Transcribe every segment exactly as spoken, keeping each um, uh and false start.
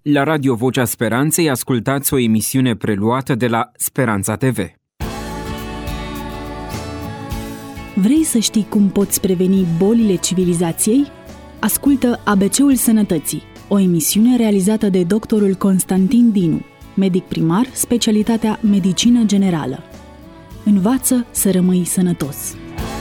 La Radio Vocea Speranței ascultați o emisiune preluată de la Speranța T V. Vrei să știi cum poți preveni bolile civilizației? Ascultă A B C-ul Sănătății, o emisiune realizată de doctorul Constantin Dinu, medic primar, specialitatea Medicină Generală. Învață să rămâi sănătos!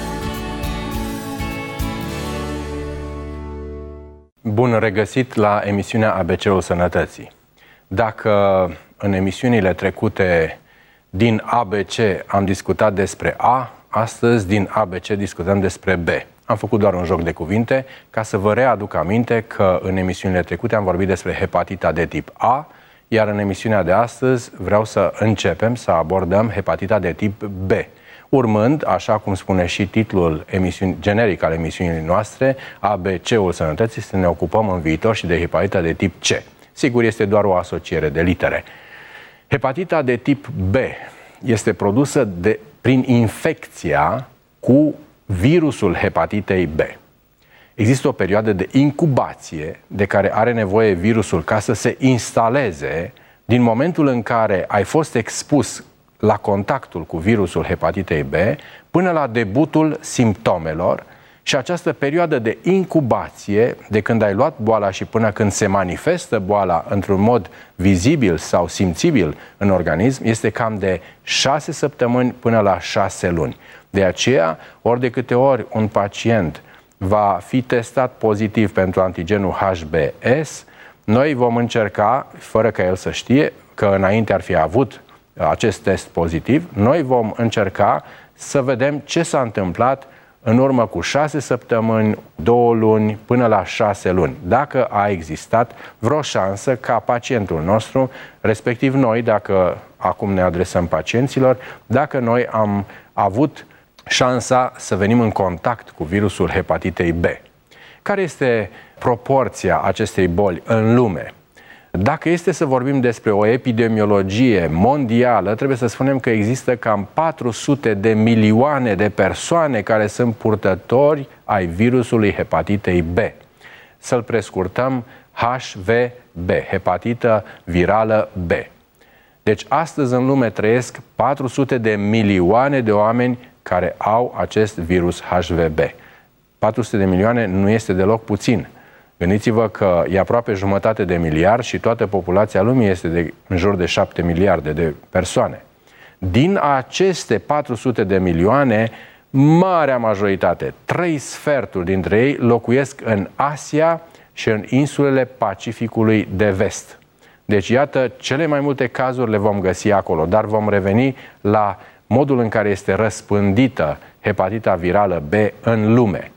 Bun regăsit la emisiunea A B C-ul Sănătății. Dacă în emisiunile trecute din A B C am discutat despre A, astăzi din A B C discutăm despre B. Am făcut doar un joc de cuvinte ca să vă readuc aminte că în emisiunile trecute am vorbit despre hepatita de tip A, iar în emisiunea de astăzi vreau să începem să abordăm hepatita de tip B. Urmând, așa cum spune și titlul emisiuni, generic al emisiunii noastre, A B C-ul Sănătății, să ne ocupăm în viitor și de hepatita de tip C. Sigur, este doar o asociere de litere. Hepatita de tip B este produsă de, prin infecția cu virusul hepatitei B. Există o perioadă de incubație de care are nevoie virusul ca să se instaleze din momentul în care ai fost expus la contactul cu virusul hepatitei B până la debutul simptomelor, și această perioadă de incubație, de când ai luat boala și până când se manifestă boala într-un mod vizibil sau simțibil în organism, este cam de șase săptămâni până la șase luni. De aceea, ori de câte ori un pacient va fi testat pozitiv pentru antigenul H B S, noi vom încerca, fără ca el să știe că înainte ar fi avut acest test pozitiv, noi vom încerca să vedem ce s-a întâmplat în urmă cu șase săptămâni, două luni, până la șase luni. Dacă a existat vreo șansă ca pacientul nostru, respectiv noi, dacă acum ne adresăm pacienților, dacă noi am avut șansa să venim în contact cu virusul hepatitei B. Care este proporția acestei boli în lume? Dacă este să vorbim despre o epidemiologie mondială, trebuie să spunem că există cam patru sute de milioane de persoane care sunt purtători ai virusului hepatitei B. Să-l prescurtăm H V B, hepatită virală B. Deci astăzi în lume trăiesc patru sute de milioane de oameni care au acest virus H V B. patru sute de milioane nu este deloc puțin. Gândiți-vă că e aproape jumătate de miliard și toată populația lumii este de în jur de șapte miliarde de persoane. Din aceste patru sute de milioane, marea majoritate, trei sferturi dintre ei, locuiesc în Asia și în insulele Pacificului de Vest. Deci, iată, cele mai multe cazuri le vom găsi acolo, dar vom reveni la modul în care este răspândită hepatita virală B în lume.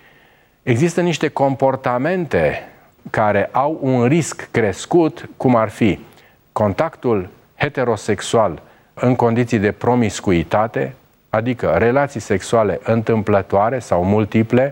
Există niște comportamente care au un risc crescut, cum ar fi contactul heterosexual în condiții de promiscuitate, adică relații sexuale întâmplătoare sau multiple.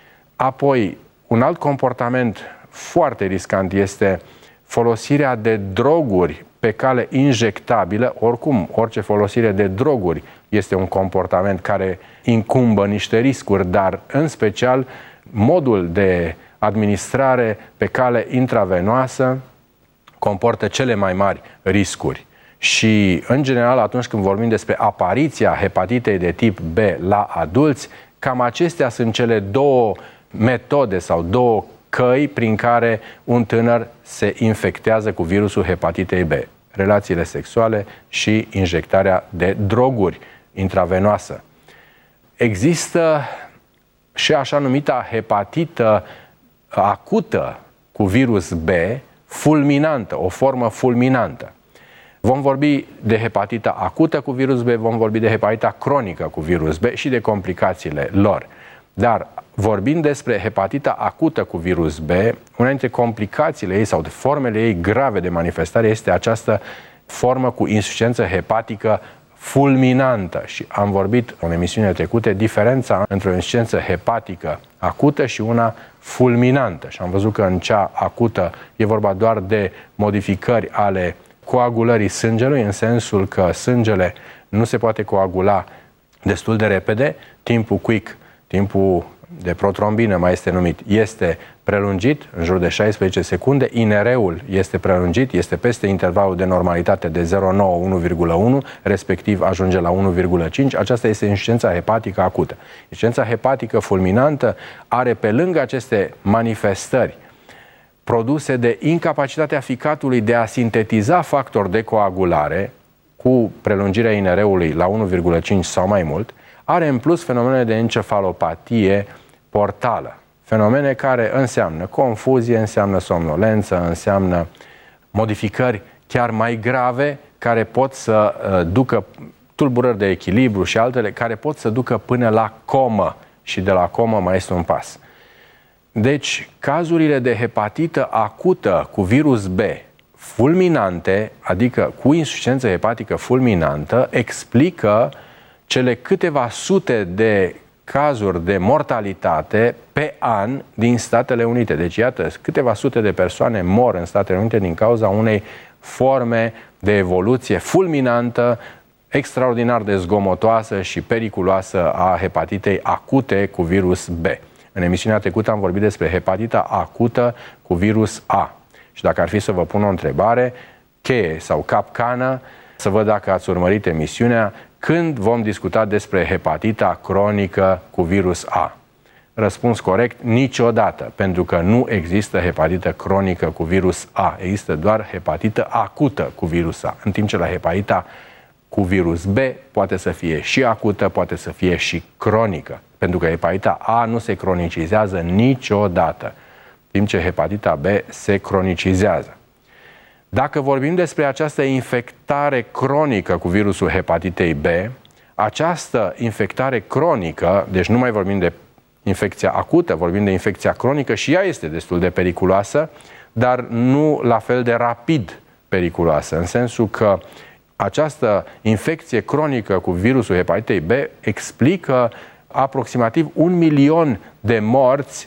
Apoi, un alt comportament foarte riscant este folosirea de droguri pe cale injectabilă. Oricum, orice folosire de droguri este un comportament care incumbă niște riscuri, dar în special modul de administrare pe cale intravenoasă comportă cele mai mari riscuri. Și, în general, atunci când vorbim despre apariția hepatitei de tip B la adulți, cam acestea sunt cele două metode sau două căi prin care un tânăr se infectează cu virusul hepatitei B. Relațiile sexuale și injectarea de droguri intravenoasă. Există și așa numita hepatită acută cu virus B, fulminantă, o formă fulminantă. Vom vorbi de hepatita acută cu virus B, vom vorbi de hepatita cronică cu virus B și de complicațiile lor. Dar vorbind despre hepatita acută cu virus B, una dintre complicațiile ei sau de formele ei grave de manifestare este această formă cu insuficiență hepatică fulminantă. Și am vorbit în emisiunile trecute diferența între o insuficiență hepatică acută și una fulminantă. Și am văzut că în cea acută e vorba doar de modificări ale coagulării sângelui, în sensul că sângele nu se poate coagula destul de repede, timpul quick, timpul de protrombină mai este numit, este prelungit, în jur de șaisprezece secunde, I N R-ul este prelungit, este peste intervalul de normalitate de zero virgulă nouă - unu virgulă unu, respectiv ajunge la unu virgulă cinci. Aceasta este insuficiența hepatică acută. Insuficiența hepatică fulminantă are, pe lângă aceste manifestări produse de incapacitatea ficatului de a sintetiza factor de coagulare, cu prelungirea I N R-ului la unu virgulă cinci sau mai mult, are în plus fenomene de encefalopatie portală. Fenomene care înseamnă confuzie, înseamnă somnolență, înseamnă modificări chiar mai grave, care pot să uh, ducă tulburări de echilibru și altele, care pot să ducă până la comă. Și de la comă mai este un pas. Deci, cazurile de hepatită acută cu virus B fulminante, adică cu insuficiență hepatică fulminantă, explică cele câteva sute de cazuri de mortalitate pe an din Statele Unite. Deci, iată, câteva sute de persoane mor în Statele Unite din cauza unei forme de evoluție fulminantă, extraordinar de zgomotoasă și periculoasă a hepatitei acute cu virus B. În emisiunea trecută am vorbit despre hepatita acută cu virus A. Și dacă ar fi să vă pun o întrebare, cheie sau capcană, să văd dacă ați urmărit emisiunea, când vom discuta despre hepatita cronică cu virus A? Răspuns corect, niciodată, pentru că nu există hepatită cronică cu virus A, există doar hepatită acută cu virus A, în timp ce la hepatita cu virus B poate să fie și acută, poate să fie și cronică, pentru că hepatita A nu se cronicizează niciodată, în timp ce hepatita B se cronicizează. Dacă vorbim despre această infectare cronică cu virusul hepatitei B, această infectare cronică, deci nu mai vorbim de infecția acută, vorbim de infecția cronică și ea este destul de periculoasă, dar nu la fel de rapid periculoasă, în sensul că această infecție cronică cu virusul hepatitei B explică aproximativ un milion de morți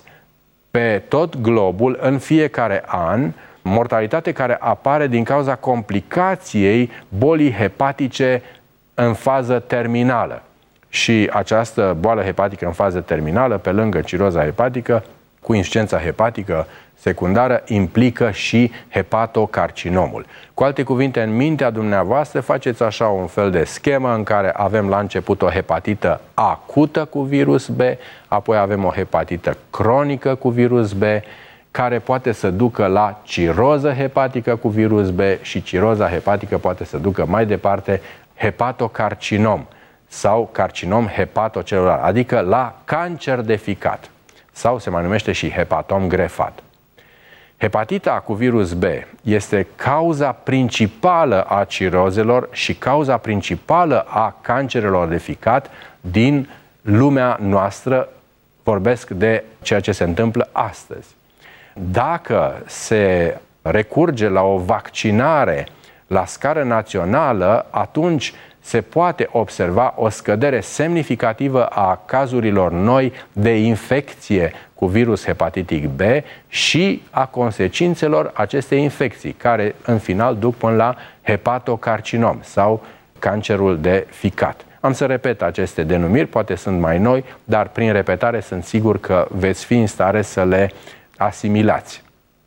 pe tot globul în fiecare an, mortalitate care apare din cauza complicației bolii hepatice în fază terminală. Și această boală hepatică în fază terminală, pe lângă ciroza hepatică, cu insuficiența hepatică secundară, implică și hepatocarcinomul. Cu alte cuvinte, în mintea dumneavoastră faceți așa un fel de schemă în care avem la început o hepatită acută cu virus B, apoi avem o hepatită cronică cu virus B, care poate să ducă la ciroză hepatică cu virus B și ciroza hepatică poate să ducă mai departe hepatocarcinom sau carcinom hepatocelular, adică la cancer de ficat, sau se mai numește și hepatom grefat. Hepatita cu virus B este cauza principală a cirozelor și cauza principală a cancerelor de ficat din lumea noastră. Vorbesc de ceea ce se întâmplă astăzi. Dacă se recurge la o vaccinare la scară națională, atunci se poate observa o scădere semnificativă a cazurilor noi de infecție cu virus hepatitic B și a consecințelor acestei infecții, care în final duc până la hepatocarcinom sau cancerul de ficat. Am să repet aceste denumiri, poate sunt mai noi, dar prin repetare sunt sigur că veți fi în stare să le asimilați.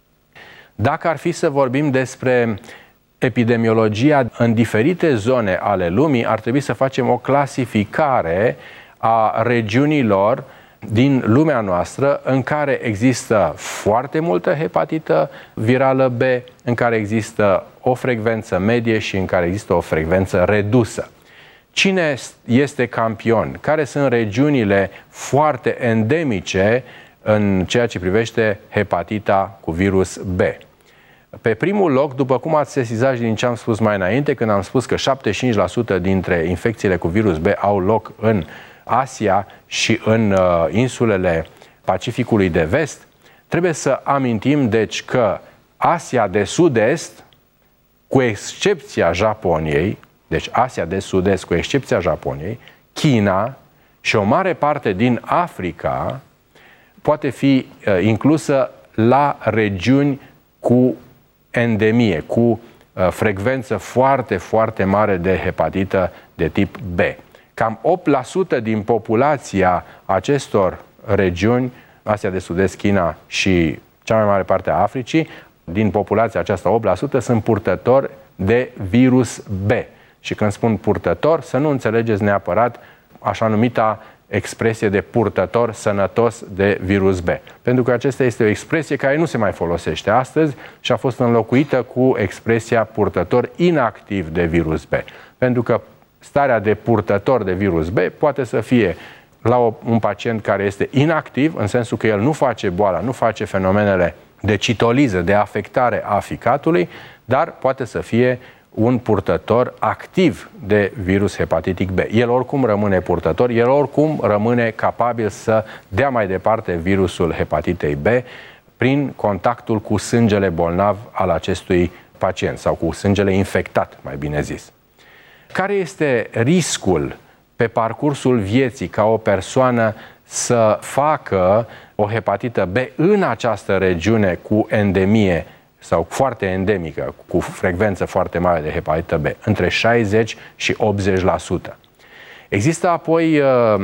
Dacă ar fi să vorbim despre epidemiologia în diferite zone ale lumii, ar trebui să facem o clasificare a regiunilor din lumea noastră în care există foarte multă hepatită virală B, în care există o frecvență medie și în care există o frecvență redusă. Cine este campion? Care sunt regiunile foarte endemice în ceea ce privește hepatita cu virus B? Pe primul loc, după cum ați sesizat și din ce am spus mai înainte, când am spus că șaptezeci și cinci la sută dintre infecțiile cu virus B au loc în Asia și în uh, insulele Pacificului de Vest, trebuie să amintim deci că Asia de Sud-Est, cu excepția Japoniei, deci Asia de Sud-Est cu excepția Japoniei, China și o mare parte din Africa poate fi uh, inclusă la regiuni cu endemie, cu uh, frecvență foarte, foarte mare de hepatită de tip B. Cam opt la sută din populația acestor regiuni, Asia de Sud-Est, China și cea mai mare parte a Africii, din populația aceasta, opt la sută, sunt purtători de virus B. Și când spun purtător, să nu înțelegeți neapărat așa numita expresie de purtător sănătos de virus B. Pentru că acesta este o expresie care nu se mai folosește astăzi și a fost înlocuită cu expresia purtător inactiv de virus B. Pentru că starea de purtător de virus B poate să fie la o, un pacient care este inactiv, în sensul că el nu face boala, nu face fenomenele de citoliză, de afectare a ficatului, dar poate să fie un purtător activ de virus hepatitic B. El oricum rămâne purtător, el oricum rămâne capabil să dea mai departe virusul hepatitei B prin contactul cu sângele bolnav al acestui pacient sau cu sângele infectat, mai bine zis. Care este riscul pe parcursul vieții ca o persoană să facă o hepatită B în această regiune cu endemie sau foarte endemică, cu frecvență foarte mare de hepatită B, între șaizeci și optzeci la sută. Există apoi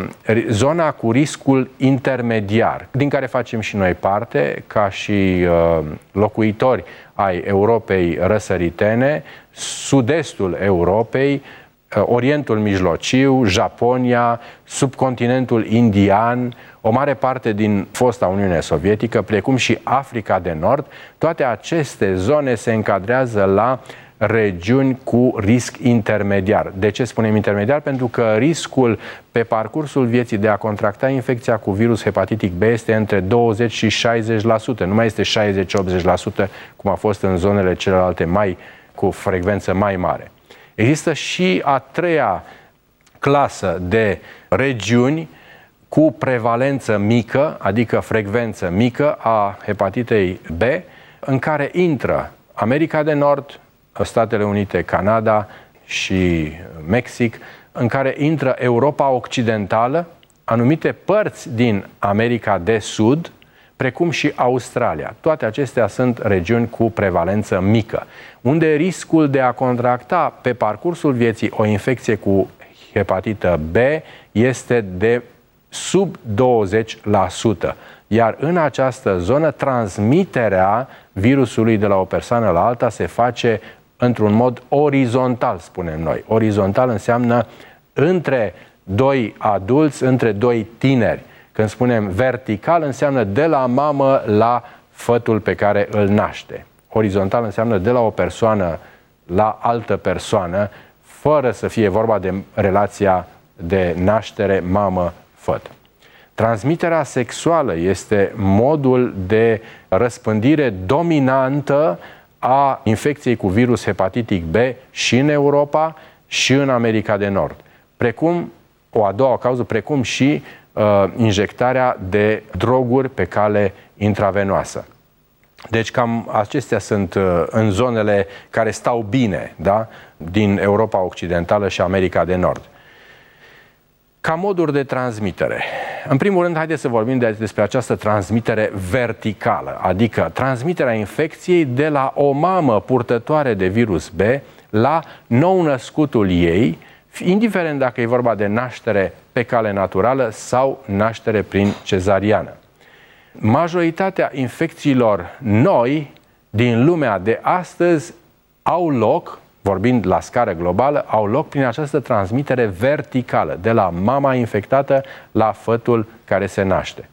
zona cu riscul intermediar, din care facem și noi parte, ca și locuitori ai Europei răsăritene, sud-estul Europei, Orientul Mijlociu, Japonia, subcontinentul indian, o mare parte din fosta Uniune Sovietică, precum și Africa de Nord. Toate aceste zone se încadrează la regiuni cu risc intermediar. De ce spunem intermediar? Pentru că riscul pe parcursul vieții de a contracta infecția cu virus hepatitic B este între douăzeci și șaizeci la sută. Nu mai este șaizeci optzeci la sută cum a fost în zonele celelalte mai cu frecvență mai mare. Există și a treia clasă de regiuni cu prevalență mică, adică frecvență mică a hepatitei B, în care intră America de Nord, Statele Unite, Canada și Mexic, în care intră Europa Occidentală, anumite părți din America de Sud, precum și Australia. Toate acestea sunt regiuni cu prevalență mică, unde riscul de a contracta pe parcursul vieții o infecție cu hepatită B este de sub douăzeci la sută. Iar în această zonă, transmiterea virusului de la o persoană la alta se face într-un mod orizontal, spunem noi. Orizontal înseamnă între doi adulți, între doi tineri. Când spunem vertical, înseamnă de la mamă la fătul pe care îl naște. Orizontal înseamnă de la o persoană la altă persoană, fără să fie vorba de relația de naștere mamă-făt. Transmiterea sexuală este modul de răspândire dominantă a infecției cu virus hepatitic B și în Europa și în America de Nord. Precum, o a doua cauză, precum și uh, injectarea de droguri pe cale intravenoasă. Deci cam acestea sunt uh, în zonele care stau bine, da? Din Europa Occidentală și America de Nord. Ca moduri de transmitere. În primul rând, haideți să vorbim de, despre această transmitere verticală, adică transmiterea infecției de la o mamă purtătoare de virus B la nou-născutul ei, indiferent dacă e vorba de naștere pe cale naturală sau naștere prin cezariană. Majoritatea infecțiilor noi din lumea de astăzi au loc, vorbind la scară globală, au loc prin această transmitere verticală, de la mama infectată la fătul care se naște.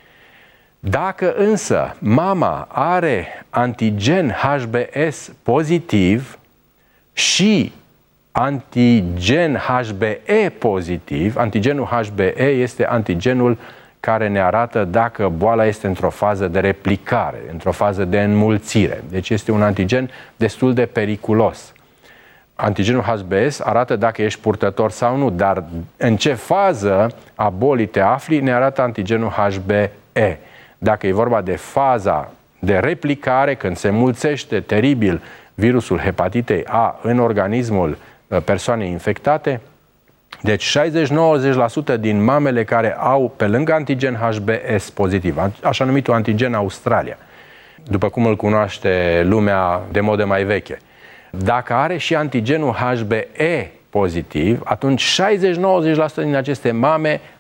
Dacă însă mama are antigen H B S pozitiv și antigen H B E pozitiv, antigenul H B E este antigenul care ne arată dacă boala este într-o fază de replicare, într-o fază de înmulțire. Deci este un antigen destul de periculos. Antigenul H B S arată dacă ești purtător sau nu, dar în ce fază a bolii te afli ne arată antigenul H B E. Dacă e vorba de faza de replicare, când se mulțește teribil virusul hepatitei A în organismul persoanei infectate, deci șaizeci-nouăzeci la sută din mamele care au pe lângă antigen H B S pozitiv, așa numitul antigen Australia, după cum îl cunoaște lumea de modă mai veche, dacă are și antigenul H B E pozitiv, atunci șaizeci-nouăzeci la sută din aceste mame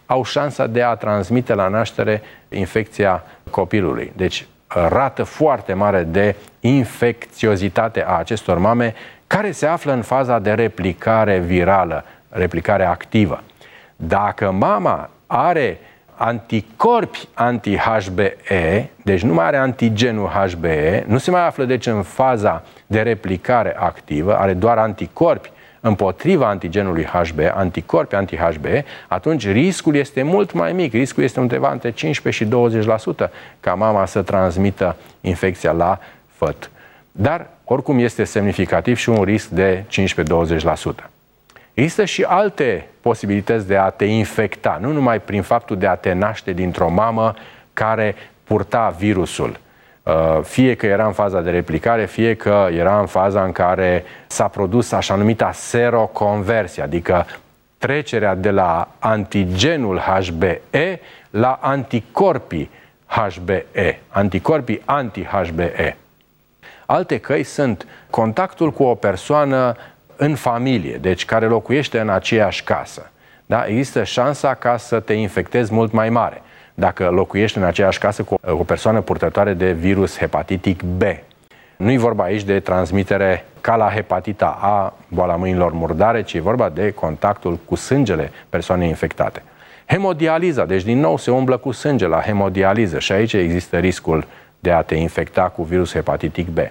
au șansa de a transmite la naștere infecția copilului. Deci, rată foarte mare de infecțiozitate a acestor mame care se află în faza de replicare virală, replicare activă. Dacă mama are anticorpi anti-H B E, deci nu mai are antigenul H B E, nu se mai află deci în faza de replicare activă, are doar anticorpi împotriva antigenului H B E, anticorpi anti-H B E, atunci riscul este mult mai mic. Riscul este undeva între cincisprezece și douăzeci la sută ca mama să transmită infecția la făt. Dar, oricum, este semnificativ și un risc de cincisprezece-douăzeci la sută. Există și alte posibilități de a te infecta, nu numai prin faptul de a te naște dintr-o mamă care purta virusul. Fie că era în faza de replicare, fie că era în faza în care s-a produs așa numita seroconversie, adică trecerea de la antigenul H B E la anticorpii H B E, anticorpii anti-H B E. Alte căi sunt contactul cu o persoană în familie, deci care locuiește în aceeași casă. Da? Există șansa ca să te infectezi mult mai mare dacă locuiești în aceeași casă cu o persoană purtătoare de virus hepatic B. Nu e vorba aici de transmitere ca la hepatita A, boala mâinilor murdare, ci e vorba de contactul cu sângele persoanei infectate. Hemodializa, deci din nou se umblă cu sânge la hemodializă și aici există riscul de a te infecta cu virus hepatic B.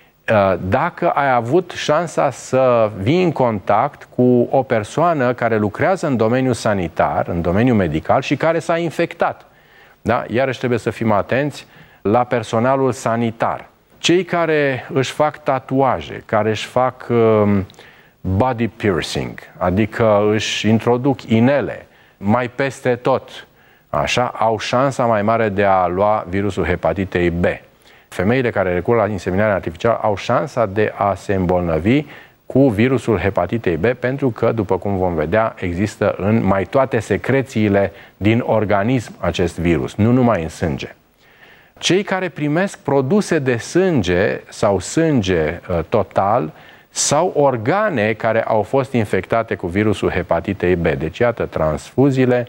Dacă ai avut șansa să vii în contact cu o persoană care lucrează în domeniul sanitar, în domeniul medical și care s-a infectat. Da? Iarăși trebuie să fim atenți la personalul sanitar. Cei care își fac tatuaje, care își fac um, body piercing, adică își introduc inele mai peste tot, așa, au șansa mai mare de a lua virusul hepatitei B. Femeile care recurg la inseminare artificială au șansa de a se îmbolnăvi cu virusul hepatitei B pentru că, după cum vom vedea, există în mai toate secrețiile din organism acest virus, nu numai în sânge. Cei care primesc produse de sânge sau sânge uh, total sau organe care au fost infectate cu virusul hepatitei B. Deci, iată, transfuziile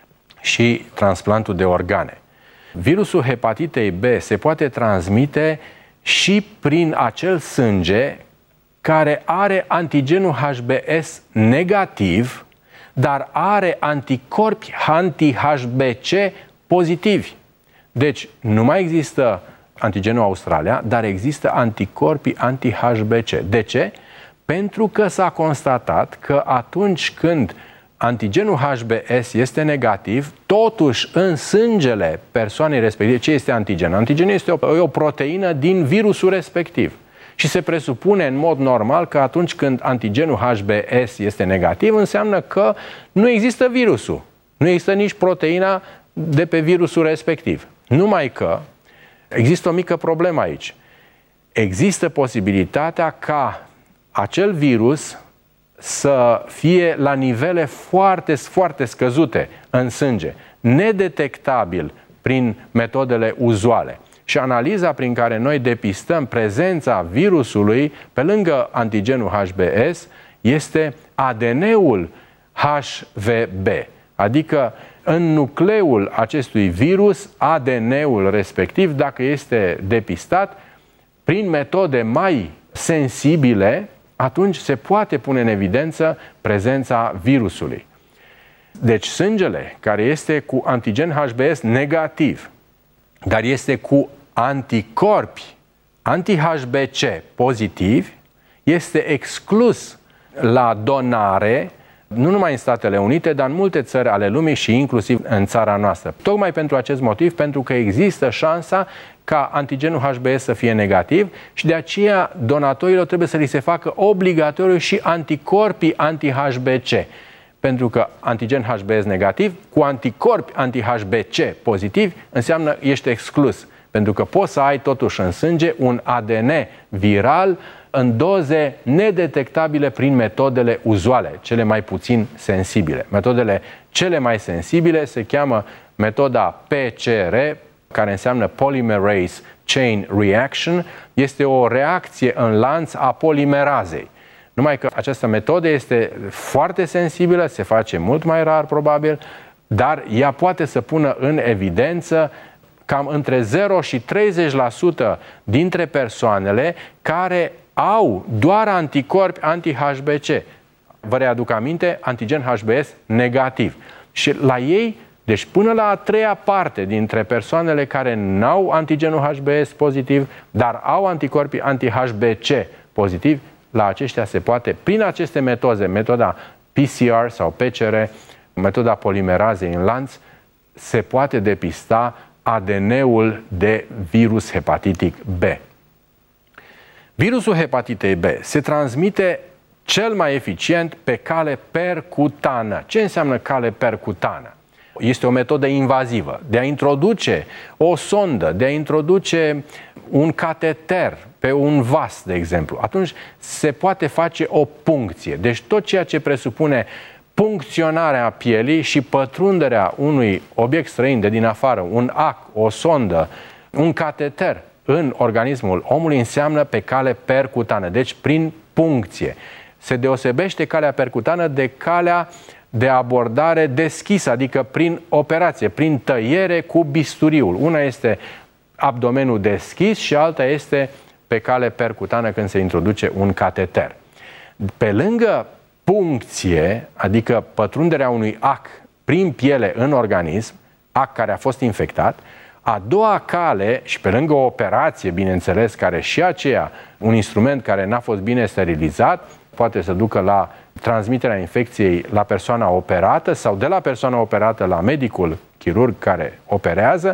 și transplantul de organe. Virusul hepatitei B se poate transmite și prin acel sânge care are antigenul H B S negativ, dar are anticorpi anti-H B C pozitivi. Deci, nu mai există antigenul Australia, dar există anticorpii anti-H B C. De ce? Pentru că s-a constatat că atunci când antigenul H B S este negativ, totuși în sângele persoanei respective, ce este antigen? Antigenul este o, o proteină din virusul respectiv. Și se presupune în mod normal că atunci când antigenul H B S este negativ, înseamnă că nu există virusul. Nu există nici proteina de pe virusul respectiv. Numai că există o mică problemă aici. Există posibilitatea ca acel virus să fie la nivele foarte, foarte scăzute în sânge, nedetectabil prin metodele uzuale. Și analiza prin care noi depistăm prezența virusului pe lângă antigenul H B S este A D N-ul H V B, adică în nucleul acestui virus, A D N-ul respectiv, dacă este depistat prin metode mai sensibile, atunci se poate pune în evidență prezența virusului. Deci sângele care este cu antigen H B S negativ, dar este cu anticorpi anti-H B C pozitivi, este exclus la donare, nu numai în Statele Unite, dar în multe țări ale lumii și inclusiv în țara noastră. Tocmai pentru acest motiv, pentru că există șansa ca antigenul H B S să fie negativ și de aceea donatorilor trebuie să li se facă obligatoriu și anticorpii anti-H B C. Pentru că antigen H B S negativ cu anticorpi anti-H B C pozitivi înseamnă ești exclus. Pentru că poți să ai totuși în sânge un A D N viral în doze nedetectabile prin metodele uzuale, cele mai puțin sensibile. Metodele cele mai sensibile se cheamă metoda P C R, care înseamnă Polymerase Chain Reaction, este o reacție în lanț a polimerazei. Numai că această metodă este foarte sensibilă, se face mult mai rar probabil, dar ea poate să pună în evidență cam între zero și treizeci la sută dintre persoanele care au doar anticorpi anti-H B C. Vă readuc aminte, antigen H B S negativ. Și la ei, deci până la a treia parte dintre persoanele care n-au antigenul H B S pozitiv, dar au anticorpii anti-H B C pozitiv, la aceștia se poate, prin aceste metode, metoda P C R sau P C R, metoda polimerazei în lanț, se poate depista A D N-ul de virus hepatitic B. Virusul hepatitei B se transmite cel mai eficient pe cale percutană. Ce înseamnă cale percutană? Este o metodă invazivă de a introduce o sondă, de a introduce un cateter pe un vas, de exemplu. Atunci se poate face o puncție. Deci tot ceea ce presupune puncționarea pielii și pătrunderea unui obiect străin de din afară, un ac, o sondă, un cateter în organismul omului înseamnă pe cale percutană, deci prin puncție. Se deosebește calea percutană de calea de abordare deschisă, adică prin operație, prin tăiere cu bisturiul. Una este abdomenul deschis și alta este pe cale percutană când se introduce un cateter. Pe lângă puncție, adică pătrunderea unui ac prin piele în organism, ac care a fost infectat, a doua cale, și pe lângă o operație, bineînțeles, care și aceea, un instrument care n-a fost bine sterilizat, poate să ducă la transmiterea infecției la persoana operată sau de la persoana operată la medicul chirurg care operează.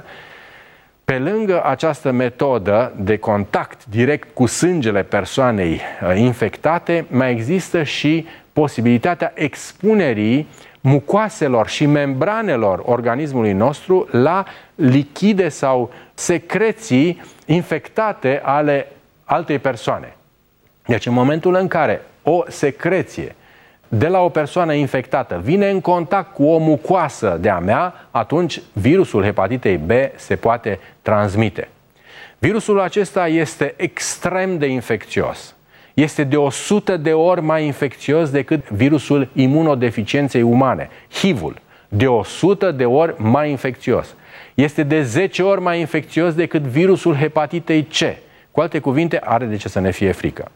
Pe lângă această metodă de contact direct cu sângele persoanei infectate, mai există și posibilitatea expunerii mucoaselor și membranelor organismului nostru la lichide sau secreții infectate ale altei persoane. Deci în momentul în care o secreție de la o persoană infectată vine în contact cu o mucoasă de-a mea, atunci virusul hepatitei B se poate transmite. Virusul acesta este extrem de infecțios. Este de o sută de ori mai infecțios decât virusul imunodeficienței umane, H I V-ul. De o sută de ori mai infecțios. Este de zece ori mai infecțios decât virusul hepatitei C. Cu alte cuvinte, are de ce să ne fie frică.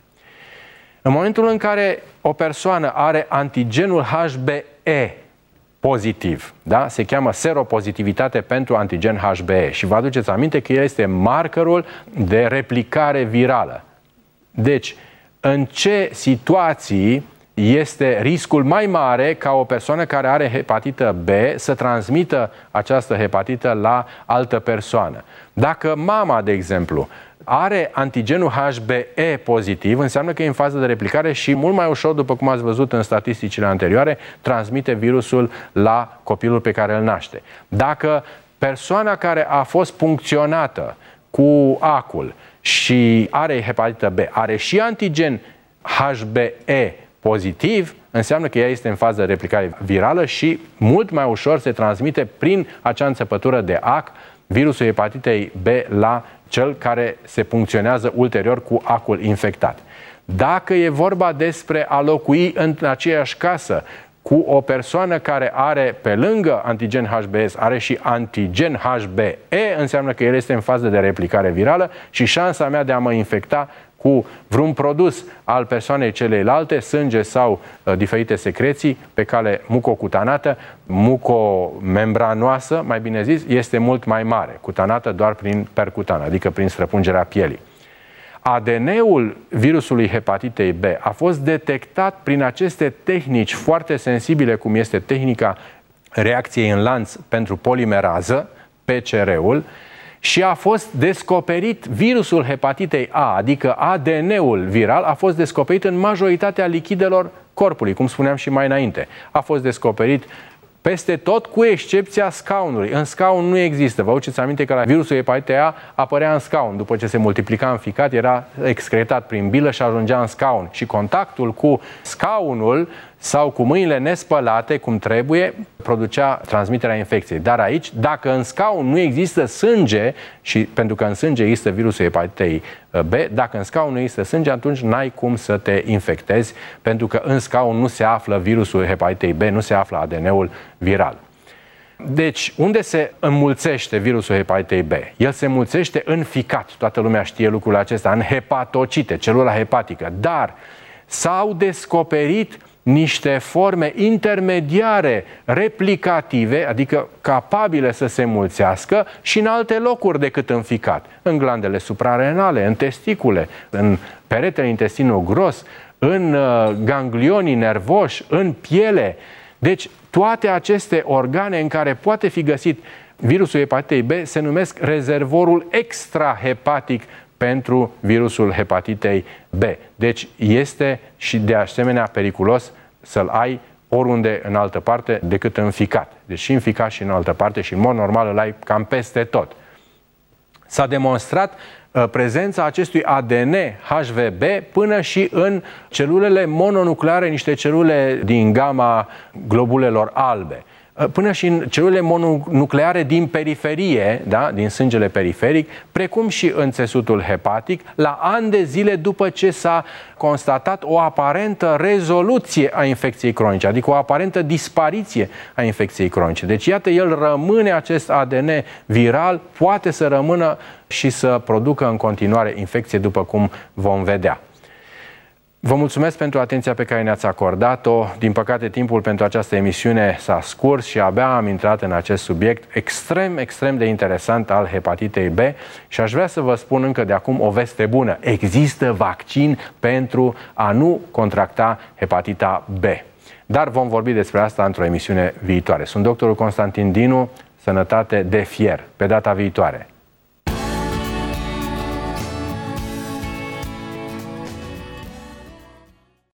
În momentul în care o persoană are antigenul H B E pozitiv, da? Se cheamă seropozitivitate pentru antigen H B E și vă aduceți aminte că el este markerul de replicare virală. Deci, în ce situații este riscul mai mare ca o persoană care are hepatită B să transmită această hepatită la altă persoană? Dacă mama, de exemplu, are antigenul H B E pozitiv, înseamnă că e în fază de replicare și mult mai ușor, după cum ați văzut în statisticile anterioare, transmite virusul la copilul pe care îl naște. Dacă persoana care a fost puncționată cu acul și are hepatită B, are și antigen H B E pozitiv, înseamnă că ea este în fază de replicare virală și mult mai ușor se transmite prin acea înțepătură de ac virusul hepatitei B la cel care se puncționează ulterior cu acul infectat. Dacă e vorba despre a locui în aceeași casă cu o persoană care are, pe lângă antigen H B S, are și antigen H B E, înseamnă că el este în fază de replicare virală și șansa mea de a mă infecta cu vreun produs al persoanei celeilalte, sânge sau uh, diferite secreții pe cale mucocutanată, mucomembranoasă, mai bine zis, este mult mai mare, cutanată doar prin percutană, adică prin străpungerea pielii. A D N-ul virusului hepatitei B a fost detectat prin aceste tehnici foarte sensibile, cum este tehnica reacției în lanț pentru polimerază, P C R-ul, și a fost descoperit virusul hepatitei A, adică A D N-ul viral, a fost descoperit în majoritatea lichidelor corpului, cum spuneam și mai înainte. A fost descoperit peste tot, cu excepția scaunului. În scaun nu există. Vă aduceți aminte că la virusul hepatitei A apărea în scaun. După ce se multiplica în ficat, era excretat prin bilă și ajungea în scaun. Și contactul cu scaunul sau cu mâinile nespălate, cum trebuie, producea transmiterea infecției. Dar aici, dacă în scaun nu există sânge, și pentru că în sânge există virusul hepatitei B, dacă în scaun nu există sânge, atunci n-ai cum să te infectezi, pentru că în scaun nu se află virusul hepatitei B, nu se află A D N-ul viral. Deci, unde se înmulțește virusul hepatitei B? El se înmulțește în ficat, toată lumea știe lucrul acesta, în hepatocite, celula hepatică, dar s-au descoperit niște forme intermediare replicative, adică capabile să se înmulțească și în alte locuri decât în ficat, în glandele suprarenale, în testicule, în peretele intestinului gros, în ganglionii nervoși, în piele. Deci, toate aceste organe în care poate fi găsit virusul hepatitei B se numesc rezervorul extrahepatic pentru virusul hepatitei B. Deci este și de asemenea periculos să-l ai oriunde în altă parte decât în ficat. Deci și în ficat și în altă parte și în mod normal îl ai cam peste tot. S-a demonstrat uh, prezența acestui A D N H V B până și în celulele mononucleare, niște celule din gama globulelor albe. Până și în celulele mononucleare din periferie, da, din sângele periferic, precum și în țesutul hepatic, la ani de zile după ce s-a constatat o aparentă rezoluție a infecției cronice, adică o aparentă dispariție a infecției cronice. Deci, iată, el rămâne, acest A D N viral, poate să rămână și să producă în continuare infecție, după cum vom vedea. Vă mulțumesc pentru atenția pe care ne-ați acordat-o. Din păcate, timpul pentru această emisiune s-a scurs și abia am intrat în acest subiect extrem, extrem de interesant al hepatitei B și aș vrea să vă spun încă de acum o veste bună. Există vaccin pentru a nu contracta hepatita B. Dar vom vorbi despre asta într-o emisiune viitoare. Sunt doctorul Constantin Dinu, sănătate de fier. Pe data viitoare!